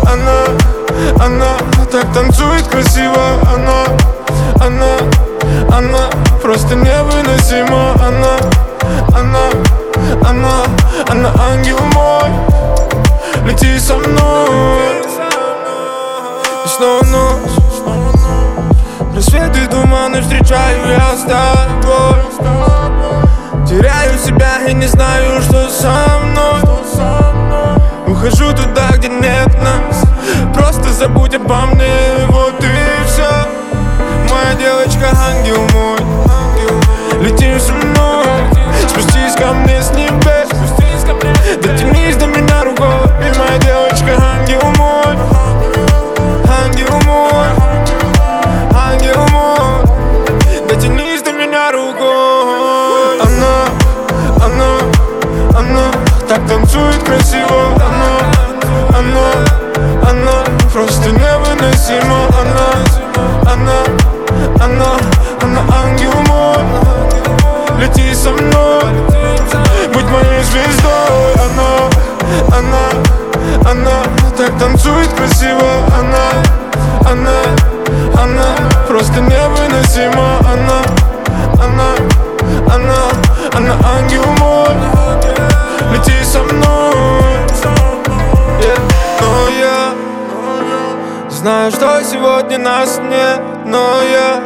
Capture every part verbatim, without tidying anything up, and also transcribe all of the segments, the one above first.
Она, она так танцует красиво. Она, она, она просто невыносима. Она, она, она, она ангел мой. Лети со мной. И снова ночь, рассветы, туманы, встречаю я с тобой. Теряю себя и не знаю, что со мной. Ухожу туда, где нет нас. Просто забудь обо мне, вот и все. Моя девочка, ангел мой. Лети со мной, спустись ко мне с небес. Дотянись до меня рукой. И моя девочка, ангел мой. Ангел мой, ангел мой. Дотянись до меня рукой. Она, она, она так танцует красиво. Она, она, она просто невыносима. Она, она, она, она ангел мой. Лети со мной, будь моей звездой. Она, она, она так танцует красиво. Она, она, она просто невыносима. Она, она, она, она ангел мой. Лети со мной. Yeah. Но я знаю, что сегодня нас нет. Но я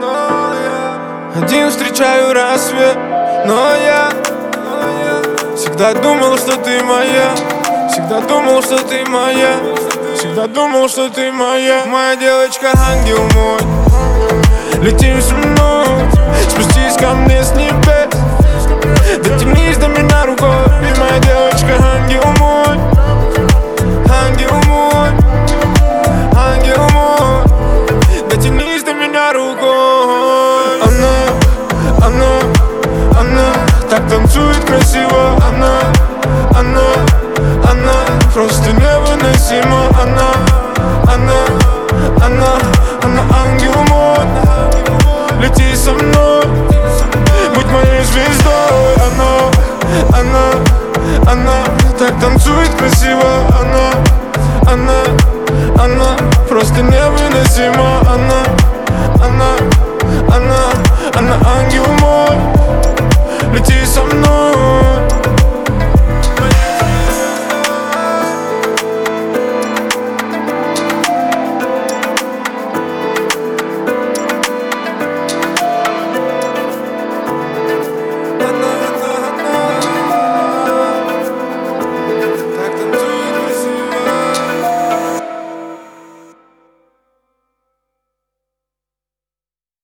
один встречаю рассвет. Но я всегда думал, что ты моя. Всегда думал, что ты моя. Всегда думал, что ты моя. Моя девочка, ангел мой. Лети со мной, спустись ко мне с небес. Дотянись до меня рукой. И моя девочка, ангел мой. Ангел мой, ангел мой. Дотянись до меня рукой. Она, она, она так танцует красиво. Она, она, она просто невыносима. Она, она, она, она ангел мой. Лети со мной, будь моей звездой. Она, она, она так танцует красиво. Она, она, она просто невыносима. Она, она, она, она ангел мой.